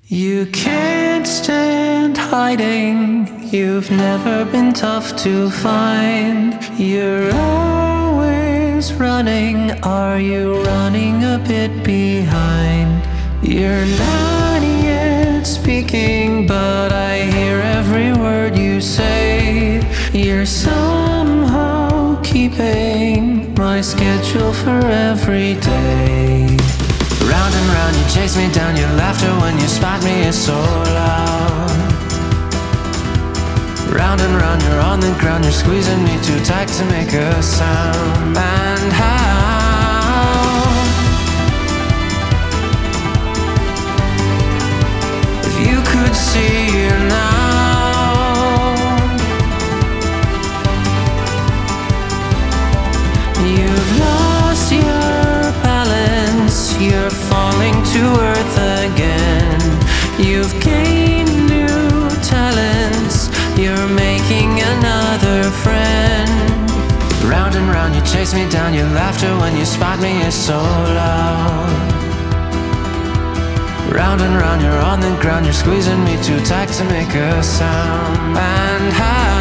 You can't stand hiding. You've never been tough to find. You're always running. Are you running a bit behind? You're not yet speaking, but I hear every word you say. You're somehow keeping my schedule for every day. Round and round you chase me down. Your laughter when you spot me is so loud. Round and round you're on the ground. You're squeezing me too tight to make a sound. And how, if you could see you now, you've lost your balance. You're falling to earth again. You've gained new talents. You're making another friend. Round and round you chase me down. Your laughter when you spot me is so loud. Round and round you're on the ground. You're squeezing me too tight to make a sound. And how